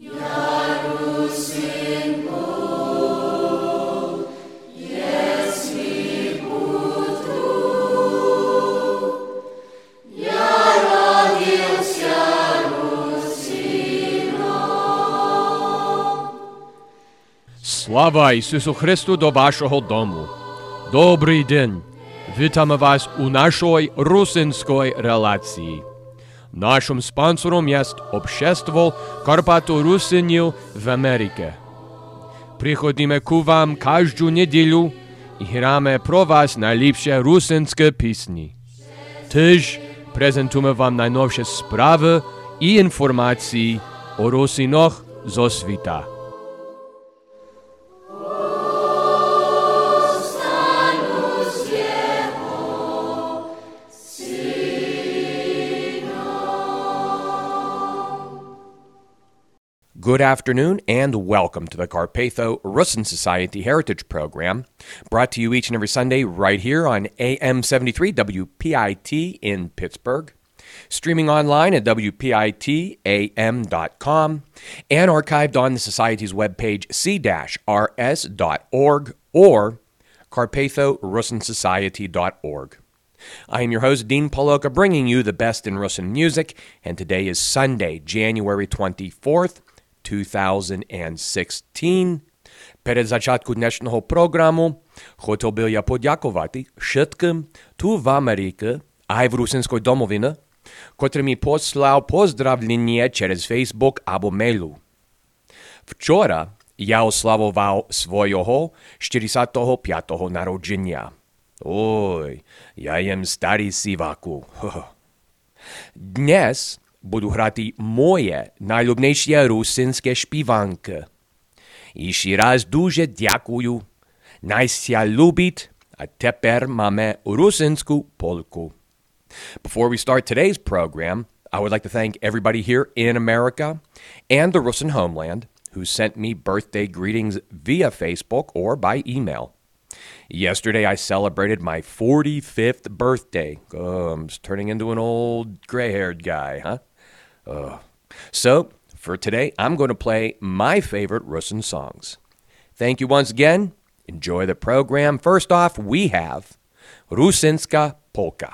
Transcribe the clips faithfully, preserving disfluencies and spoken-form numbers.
Слава Ісусу Христу до вашого дому. Добрий день. Вітаємо вас у нашій русинській релації. Нашим спонсором є Общество Карпато-Русинів в Америці. Приходимо к вам кожну неділю і граємо про вас найліпші русинські пісні. Теж презентуємо вам найновші справи і інформації о русинах зо світа. Good afternoon and welcome to the Carpatho-Russin Society Heritage Program, brought to you each and every Sunday right here on A M seventy-three W P I T in Pittsburgh, streaming online at W P I T A M dot com, and archived on the Society's webpage c r s dot org or carpatho russin society dot org. I am your host, Dean Paloka, bringing you the best in Russin music, and today is Sunday, January twenty-fourth, two thousand sixteen. Перед початком днешнього програму хотів би я подякувати všetkým tu в Америці, а й в Русинській домовині, котрі мені послав поздравлення через Facebook або мейлу. Вчора я ославував свого чотирдесятого п'ятого народження. Ой, я їм старий сіваку. Днес буду грати моє найлюбніше русинське співанки. І ще раз дуже дякую. Найся любить, а тепер маємо русинську полку. Before we start today's program, I would like to thank everybody here in America and the Russin homeland who sent me birthday greetings via Facebook or by email. Yesterday, I celebrated my forty-fifth birthday. Oh, I'm just turning into an old gray-haired guy, huh? Uh, so, for today, I'm going to play my favorite Russin songs. Thank you once again. Enjoy the program. First off, we have Rusinska Polka.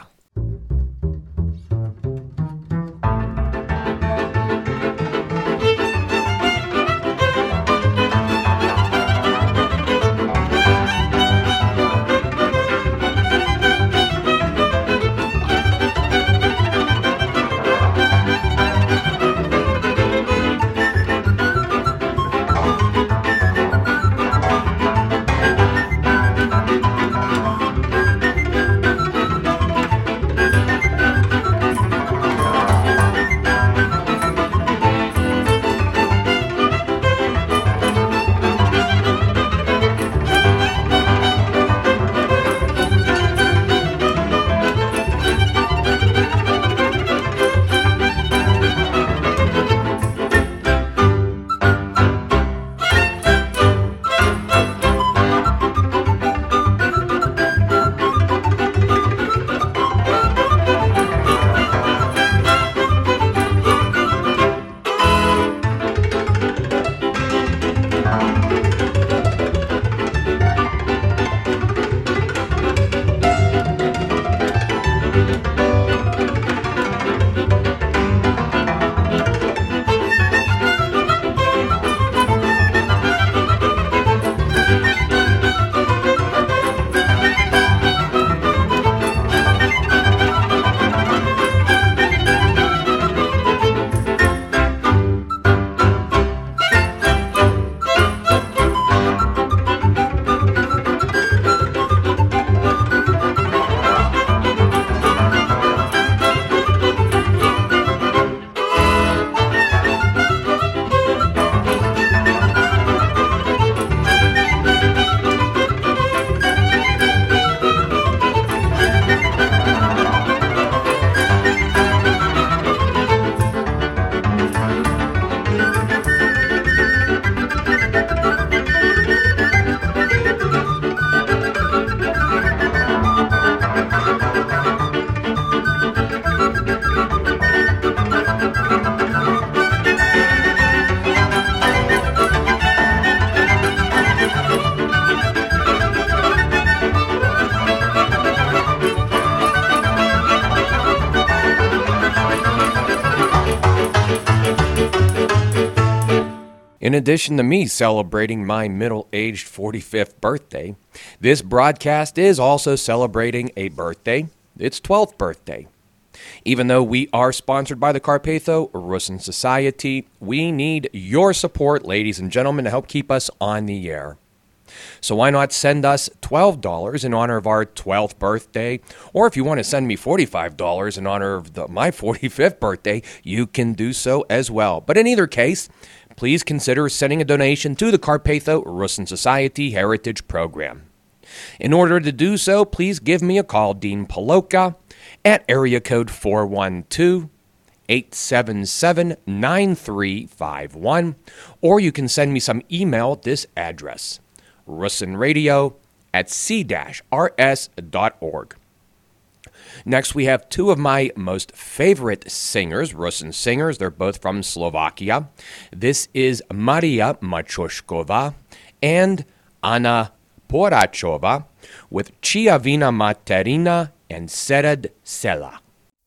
In addition to me celebrating my middle-aged forty-fifth birthday, this broadcast is also celebrating a birthday, its twelfth birthday. Even though we are sponsored by the Carpatho Rusyn Society, we need your support, ladies and gentlemen, to help keep us on the air. So why not send us twelve dollars in honor of our twelfth birthday? Or if you want to send me forty-five dollars in honor of the, my forty-fifth birthday, you can do so as well. But in either case, please consider sending a donation to the Carpatho Rusyn Society Heritage Program. In order to do so, please give me a call, Dean Paloka, at area code four one two, eight seven seven, nine three five one, or you can send me some email at this address, rusynradio at c dash r s dot org. Next, we have two of my most favorite singers, Rusyn singers. They're both from Slovakia. This is Maria Machoshkova and Anna Porachova with Chia Vina Materina and Sered Sela.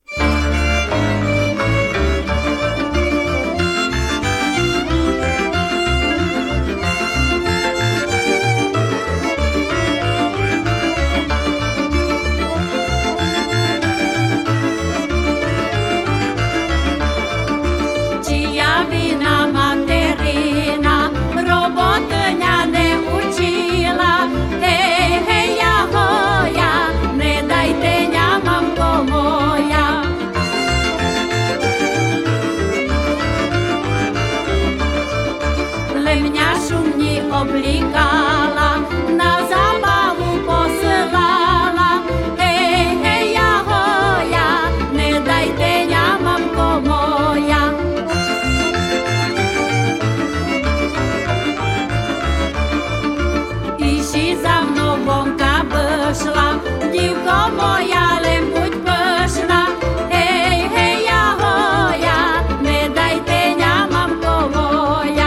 Obligala, na zabavu posylala. Hej, hej, ja, hoja, ne dajte ňa, mamko moja. Iši za mnou vonka vyšla, dívko moja, len buď pyšná. Hej, hej, ja, hoja, ne dajte ňa, mamko moja.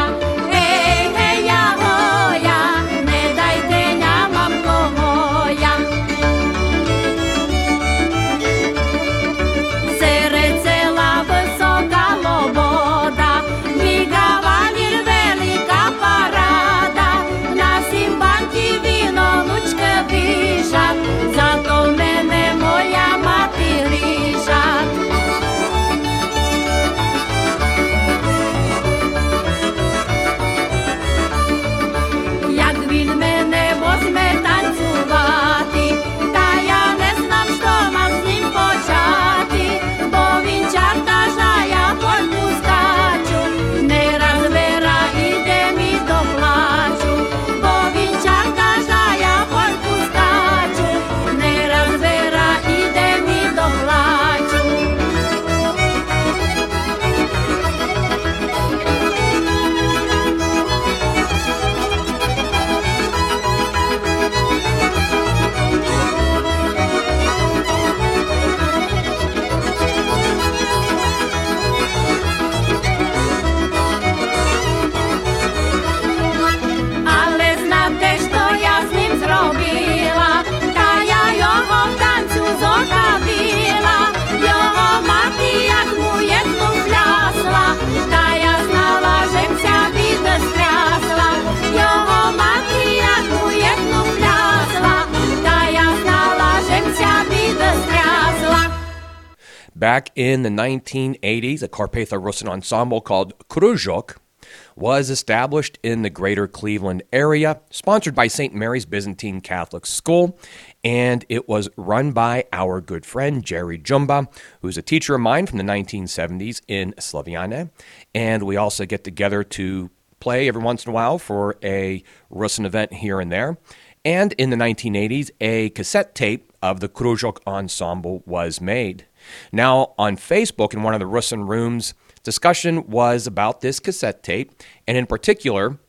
Back in the nineteen eighties, a Carpatho Rusyn ensemble called Kruzhok was established in the greater Cleveland area, sponsored by Saint Mary's Byzantine Catholic School, and it was run by our good friend Jerry Jumba, who's a teacher of mine from the nineteen seventies in Slaviane, and we also get together to play every once in a while for a Rusyn event here and there. And in the nineteen eighties, a cassette tape of the Kruzhok ensemble was made. Now, on Facebook, in one of the Rusyn rooms, discussion was about this cassette tape, and in particular,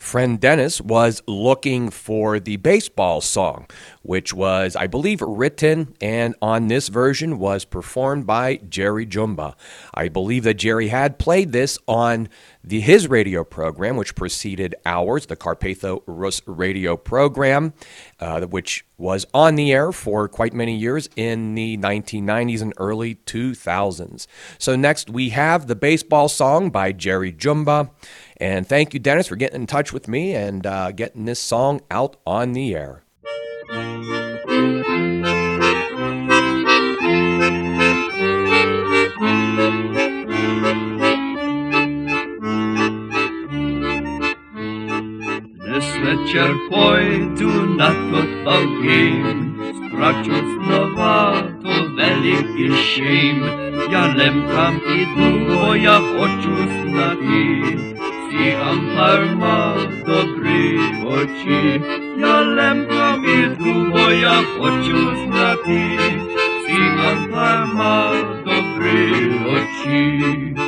Friend Dennis was looking for the baseball song, which was, I believe, written and on this version was performed by Jerry Jumba. I believe that Jerry had played this on the his radio program, which preceded ours, the Carpatho Rus radio program, uh, which was on the air for quite many years in the nineteen nineties and early two thousands. So next we have the baseball song by Jerry Jumba. And thank you, Dennis, for getting in touch with me and uh, getting this song out on the air. Wieczór pójdu na football game. Stracił znowu to wielki shame. Ja lękam idu, bo ja хочу znati. Si umpire ma dobry oczy. Ja lękam idu, bo ja хочу znati. Si umpire ma dobry oczy.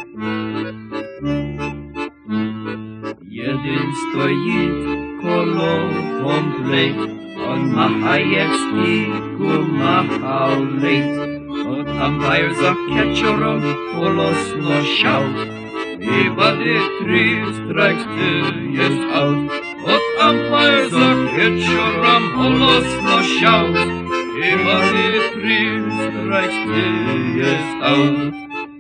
Jeden stoїть коло комплект, он махає в стійку, махав лейт. От ампайр за кетчером голосно шаут. І води три страйкс ти єс аут. От ампайр за кетчером голосно шаут. І води три страйкс ти єс аут.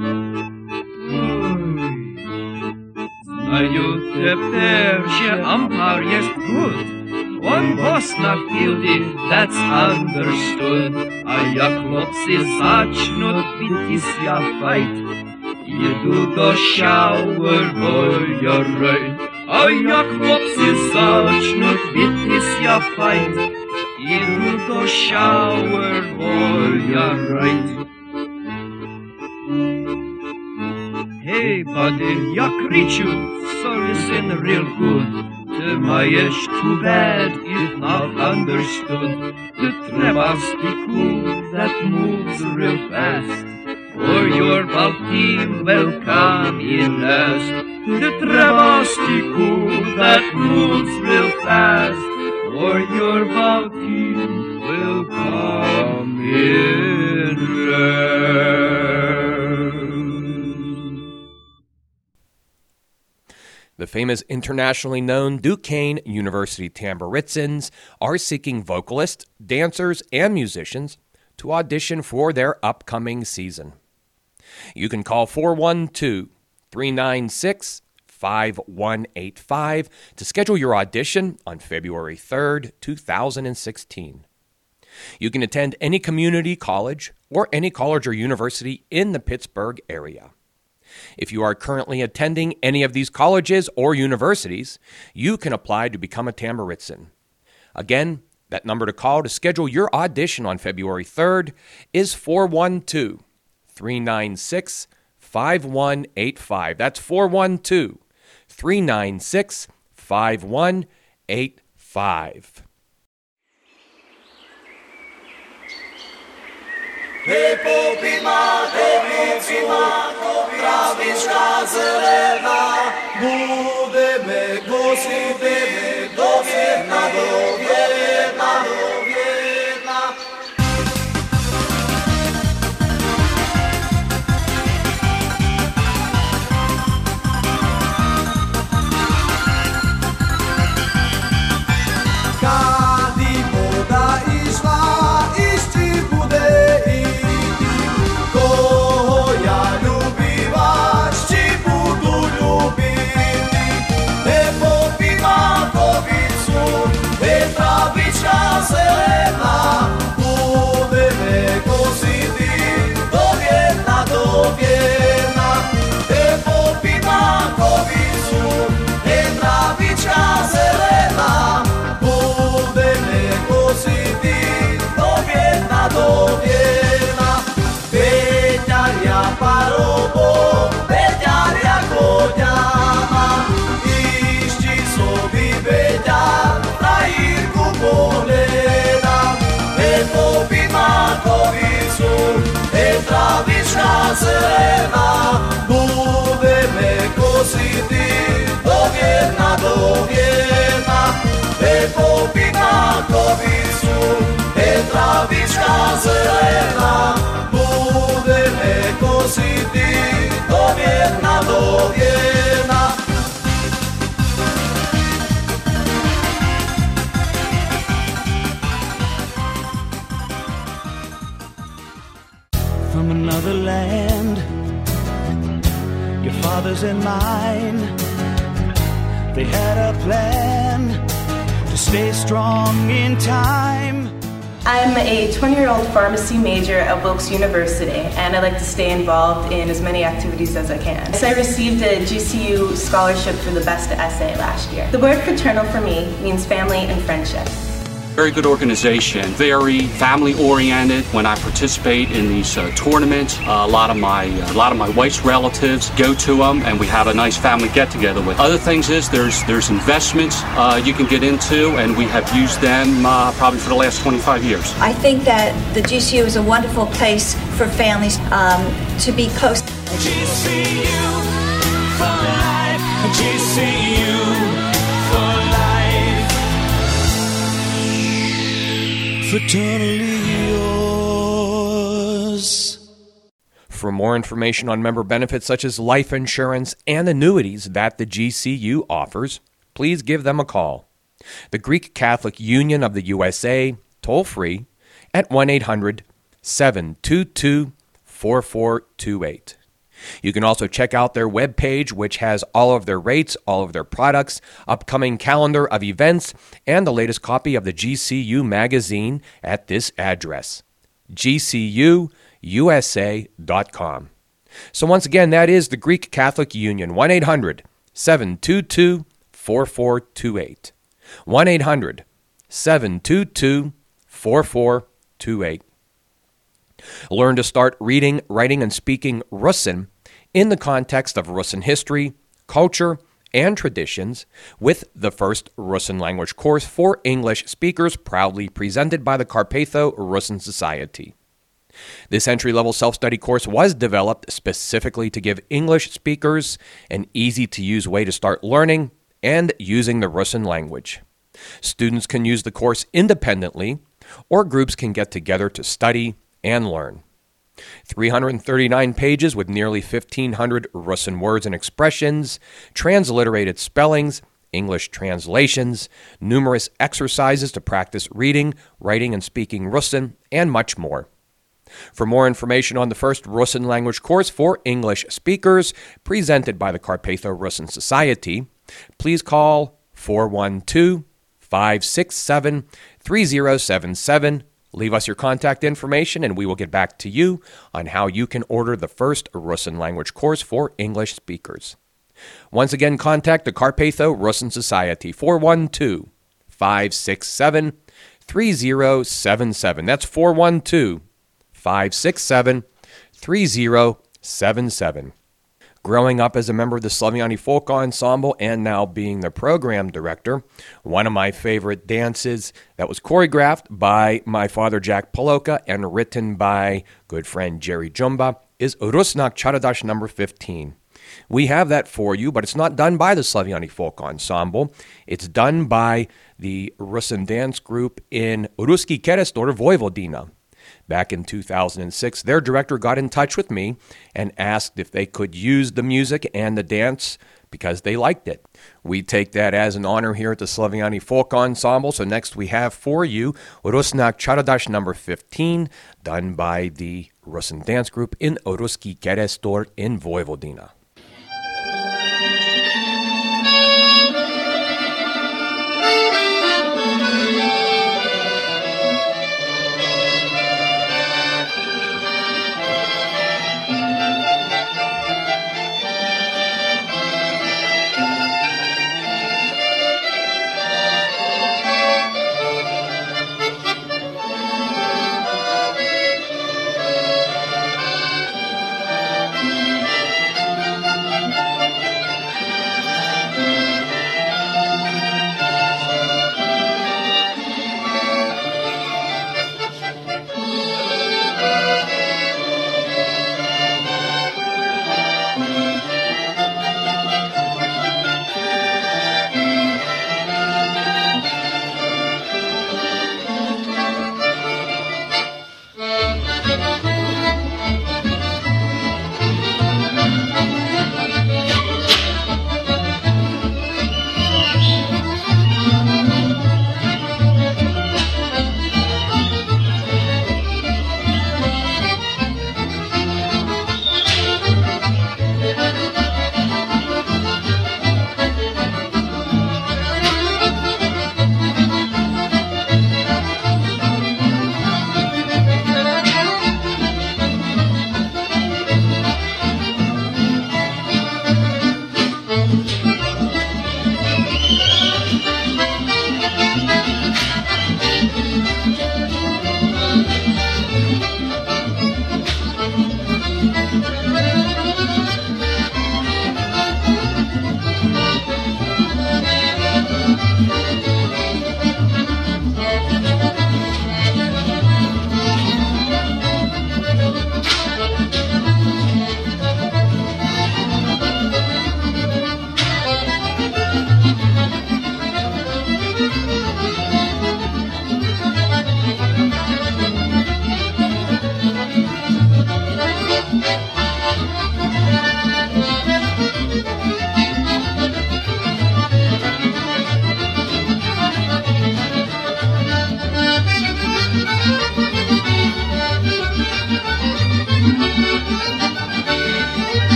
Знаю тепер, що ампайр єст good. Он бос на філді, that's understood. А як хлопці зачнуть битися файт, їду до шауер, бо я рейд. А як хлопці зачнуть битися файт, їду до шауер, бо я рейд. Hey buddy, я кричу, so listen real good. Ty маєш too bad if not understood. Ти треба стіку that moves real fast. For your ball team will come in last. Ти треба стіку that moves real fast. For your ball team will come in last. The famous internationally known Duquesne University Tamburitzans are seeking vocalists, dancers, and musicians to audition for their upcoming season. You can call four one two, three nine six, five one eight five to schedule your audition on February third, two thousand sixteen. You can attend any community college or any college or university in the Pittsburgh area. If you are currently attending any of these colleges or universities, you can apply to become a Tamburitzan. Again, that number to call to schedule your audition on February third is four one two, three nine six, five one eight five. That's four one two, three nine six, five one eight five. Hej popima, kobicu, travička zelena, budeme gostiti, do vjerna, do vjerna, do vjerna. Kad i voda išla, išći bude i zelena, budeme kositi, do vjerna, do vjerna. Te popima kovicu, te travička zelena, budeme kositi, do vjerna, do vjerna. Peťarja parobo, peťarja konjama, išći sobi peťar, frajerku pogleda. Te popima kovicu, te travička zelena, budeme kositi, do vjerna, do vjerna. makovicu, e travička zelena, budeme kositi do vjerna, do vjerna. From another land, your father's and mine, they had a plan to stay strong in time. I'm a twenty-year-old pharmacy major at Wilkes University, and I like to stay involved in as many activities as I can. So I received a G C U scholarship for the best essay last year. The word fraternal for me means family and friendship. Very good organization, very family-oriented. When I participate in these uh, tournaments, uh, a lot of my uh, a lot of my wife's relatives go to them, and we have a nice family get-together with. Other things is there's there's investments uh, you can get into, and we have used them uh, probably for the last twenty-five years. I think that the G C U is a wonderful place for families um, to be close. G C U for life, G C U for life. Fraternally yours. For more information on member benefits such as life insurance and annuities that the G C U offers, please give them a call. The Greek Catholic Union of the U S A, toll free, at one eight hundred seven two two four four two eight. You can also check out their webpage, which has all of their rates, all of their products, upcoming calendar of events, and the latest copy of the G C U magazine at this address, G C U U S A dot com. So once again, that is the Greek Catholic Union, one eight hundred seven two two four four two eight. one eight hundred seven two two four four two eight. Learn to start reading, writing, and speaking Russin in the context of Russin history, culture, and traditions with the first Russin language course for English speakers, proudly presented by the Carpatho Russin Society. This entry-level self-study course was developed specifically to give English speakers an easy-to-use way to start learning and using the Russin language. Students can use the course independently, or groups can get together to study and learn. three hundred thirty-nine pages with nearly fifteen hundred Russin words and expressions, transliterated spellings, English translations, numerous exercises to practice reading, writing, and speaking Russin, and much more. For more information on the first Russin language course for English speakers presented by the Carpatho Russin Society, please call four one two, five six seven, three zero seven seven. Leave us your contact information and we will get back to you on how you can order the first Russin language course for English speakers. Once again, contact the Carpatho Russin Society, four one two, five six seven, three zero seven seven. That's four one two, five six seven, three zero seven seven. Growing up as a member of the Slaviani Folk Ensemble and now being the program director, one of my favorite dances that was choreographed by my father Jack Poloka and written by good friend Jerry Jumba is Rusnak Charadash number fifteen. We have that for you, but it's not done by the Slaviani Folk Ensemble. It's done by the Russin dance group in Ruski Kerestor, Vojvodina. Back in two thousand six, their director got in touch with me and asked if they could use the music and the dance because they liked it. We take that as an honor here at the Slaviani Folk Ensemble. So next we have for you Rusnak Charadash number fifteen, done by the Russin dance group in Ruski Kerestor in Vojvodina.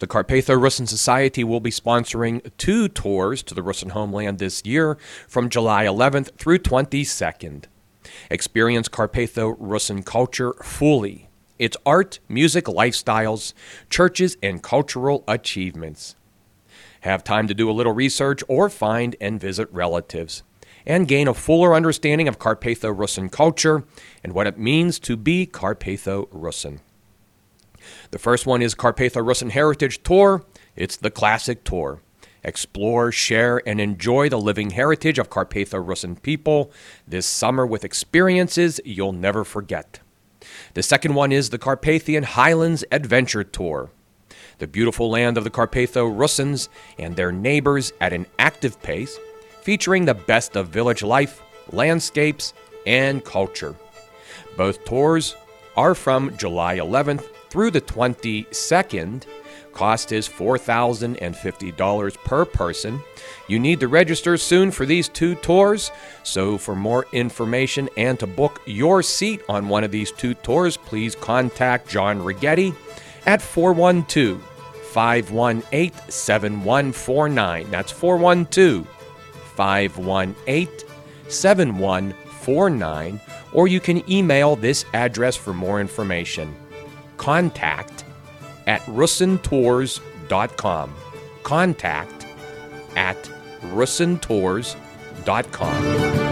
the Carpatho Russin Society will be sponsoring two tours to the Russin homeland this year from July eleventh through twenty-second. Experience Carpatho Russin culture fully. Its art, music, lifestyles, churches, and cultural achievements. Have time to do a little research or find and visit relatives, and gain a fuller understanding of Carpatho Russin culture and what it means to be Carpatho Russin. The first one is Carpatho Russin Heritage Tour. It's the classic tour. Explore, share, and enjoy the living heritage of Carpatho Russin people this summer with experiences you'll never forget. The second one is the Carpathian Highlands Adventure Tour. The beautiful land of the Carpatho Russins and their neighbors at an active pace, featuring the best of village life, landscapes, and culture. Both tours are from July eleventh through the twenty-second. Cost is four thousand fifty dollars per person. You need to register soon for these two tours, so for more information and to book your seat on one of these two tours, please contact John Righetti at four one two, five one eight, seven one four nine. That's four one two, five one eight, seven one four nine, or you can email this address for more information. Contact at russin tours dot com. Contact at russin tours dot com.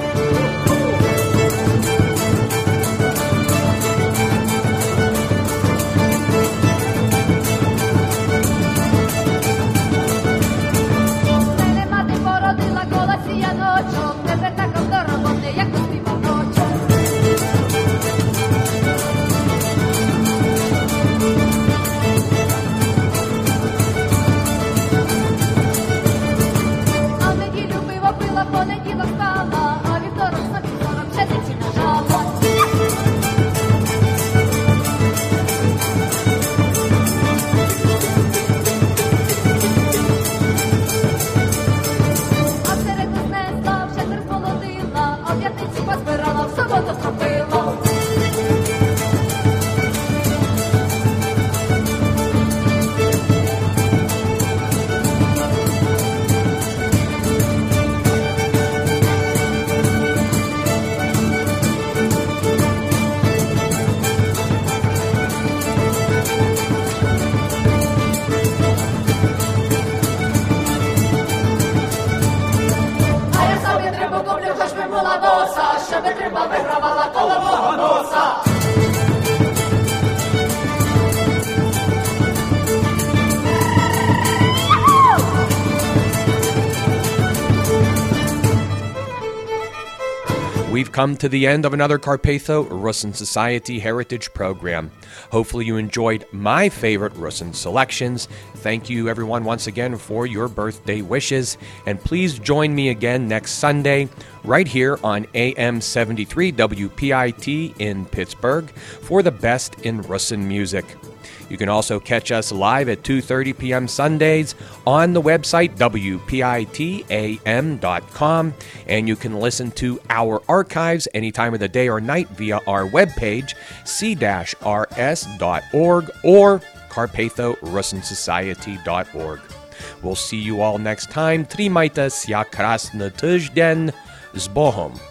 We've come to the end of another Carpatho Russin Society Heritage program. Hopefully you enjoyed my favorite Russin selections. Thank you everyone once again for your birthday wishes. And please join me again next Sunday right here on A M seventy-three W P I T in Pittsburgh for the best in Russin music. You can also catch us live at two thirty p.m. Sundays on the website w p i t a m dot com, and you can listen to our archives any time of the day or night via our webpage, c dash r s dot org or carpatho russin society dot org. We'll see you all next time. Trimajte sja krasny tydzień. Z Bohom.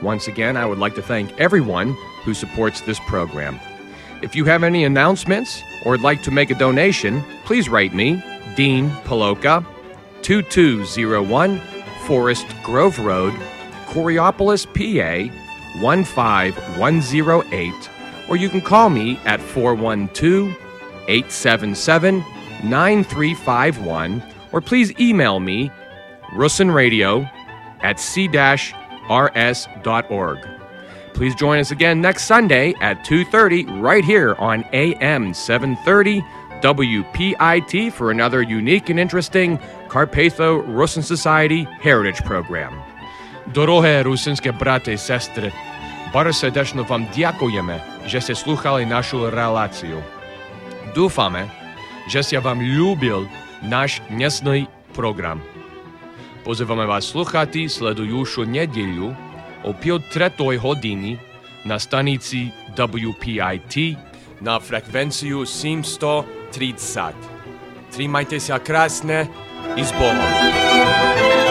Once again, I would like to thank everyone who supports this program. If you have any announcements or would like to make a donation, please write me, Dean Paloka, two two zero one Forest Grove Road, Coriopolis, P A, one five one zero eight, or you can call me at four one two, eight seven seven, nine three five one, or please email me, russinradio at c dash r s dot org. Please join us again next Sunday at two thirty right here on A M seven thirty W P I T for another unique and interesting Carpatho Rusyn Society Heritage Program. Дороге русинські брати і сестри, bardzo serdecznie wam dziękujemy, że ste słuchali naszą relację. Dúfame, že ste vám ľúbil náš dnesný program. Pozývame vás sluchati sledujúcu nedeľu o pol tretej hodiny na stanici W P I T na frekvenciu sedemsto tridsať. Trimajte sa krásne i s Bohom.